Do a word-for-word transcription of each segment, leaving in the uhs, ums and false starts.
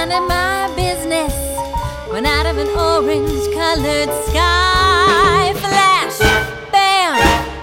minding my business when out of an orange-colored sky, flash, bam,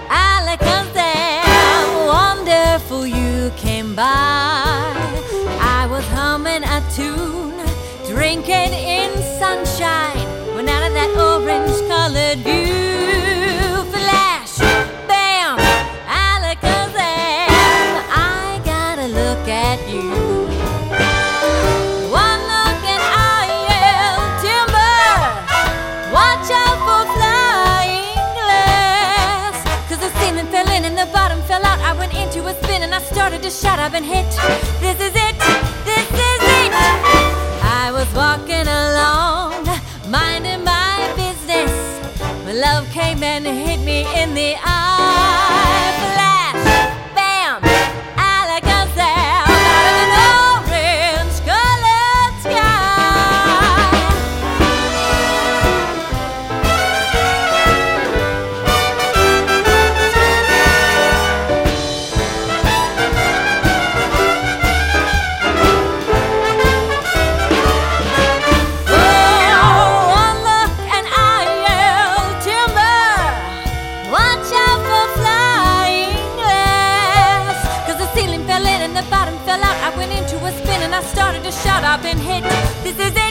alakazam, wonderful you came by. I was humming a tune, drinking in sunshine, when out of that orange-colored view, flash, bam, alakazam, I gotta look at you. One look and I yell timber, watch out for flying glass, 'cause the ceiling fell in and the bottom fell out. I went into a spin and I started to shout, I've been hit, this is it, this is it. I was walking along, minding my business, when love came and hit me in the eye. Flash, bam, alakazam, out of an orange-colored sky. Oh, one look and I yell timber, watch out for flying glass, 'cause the ceiling fell in and the bottom fell out. I went into a spin and I started to shout, I've been hit, this is it.